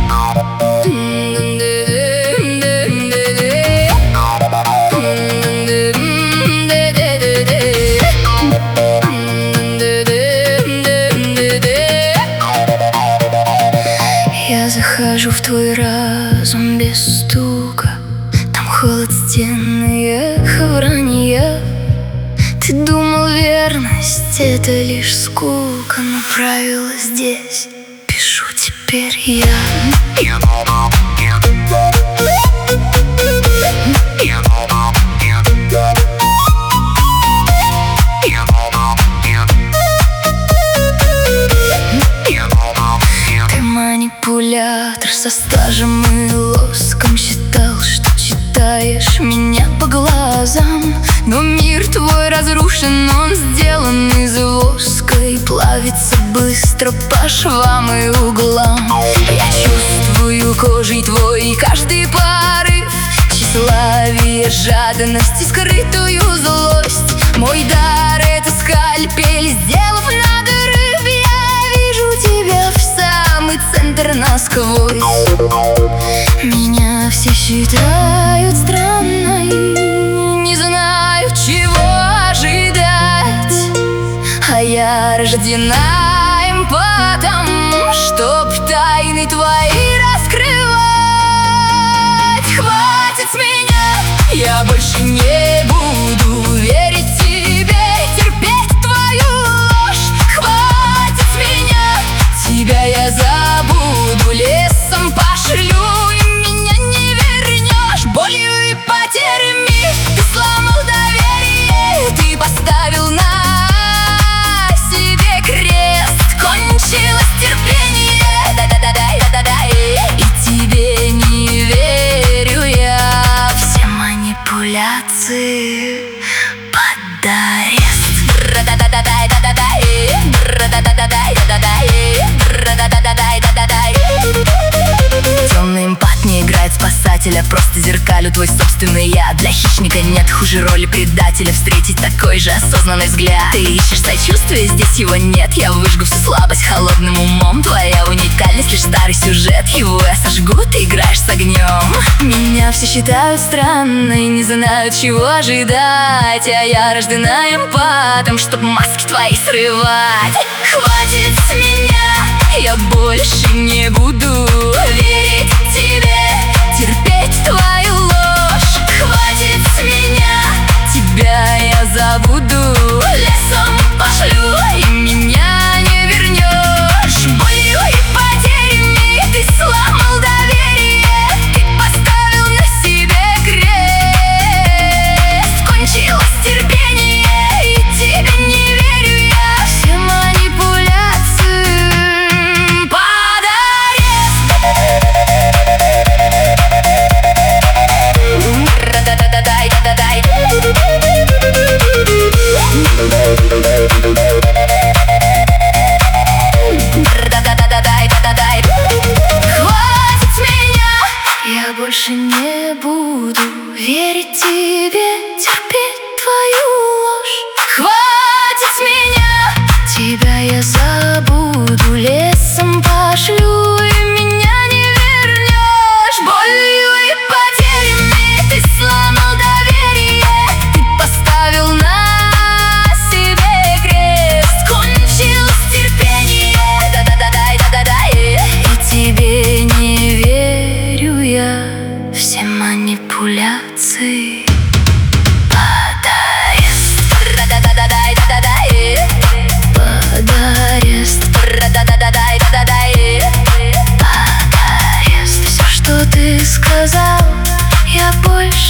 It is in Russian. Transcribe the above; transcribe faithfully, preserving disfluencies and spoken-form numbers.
Я захожу в твой разум без стука. Там холод стен и эхо вранья. Ты думал, верность — это лишь скука, но правила здесь пишу теперь я. Ты манипулятор со стажем и лоском. Считал, что читаешь меня по глазам, но мир твой разрушен, он сделан из воска и плавится быстро по швам и углам. Я чувствую кожей твой каждый порыв, тщеславие, жадность и скрытую злость. Мой дар — это скальпель, сделав надрыв. Я вижу тебя в самый центр насквозь. Меня все считают странной, не знаю, чего ожидать, а я рождена эмпатом, чтоб тайны твои раскрывать. Хватит с меня, я больше не буду верить тебе, терпеть твою ложь. Хватит с меня, тебя я забуду, лесом пошлю, и меня не вернешь. Болью и потерями ты сломал доверие, ты поставил на себе крест. Кончилось терпение, да-да-да-да-да-да, и тебе не верю я. Все манипуляции под арест. Темный эмпат не играет спасателя, просто зеркалю твой собственный я. Для хищника нет хуже роли предателя, встретить такой же осознанный взгляд. Ты ищешь сочувствия, здесь его нет. Я выжгу всю слабость холодным умом. Твоя уникальность — лишь старый сюжет, его я сожгу, ты играешь с огнем. Меня все считают странной, не знают, чего ожидать, а я рождена эмпатом, чтоб маски твои срывать. Хватит с меня, я больше не буду верить тебе, терпеть твою ложь. Хватит с меня, тебя я забуду, лесом пошлю, и меня не вернешь. Болью и потерями ты сломал доверие, ты поставил на себе крест. Кончилось терпение, и тебе не верю я. Все манипуляции под арест. Хватит с меня, я больше не буду верить тебе, терпеть твою ложь. Хватит с меня, тебя я забуду, лесом пошлю, и меня не вернешь. Болью и потерями ты сломал доверие, ты поставил на себе крест. Кончилось терпение, да-да-да-да-да-да, и тебе не верю я. Все манипуляции под арест. Под арест. Под арест. Все, что ты сказал, я больше